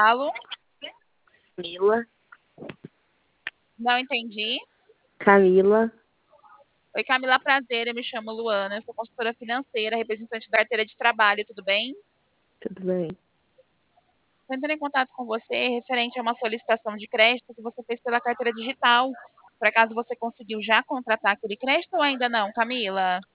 falo? Camila. Não entendi. Camila. Oi, Camila, prazer. Eu me chamo Luana, eu sou consultora financeira, representante da carteira de trabalho, tudo bem? Tudo bem? Estou entrando em contato com você referente a uma solicitação de crédito que você fez pela carteira digital. Por acaso você conseguiu já contratar aquele crédito ou ainda não, Camila?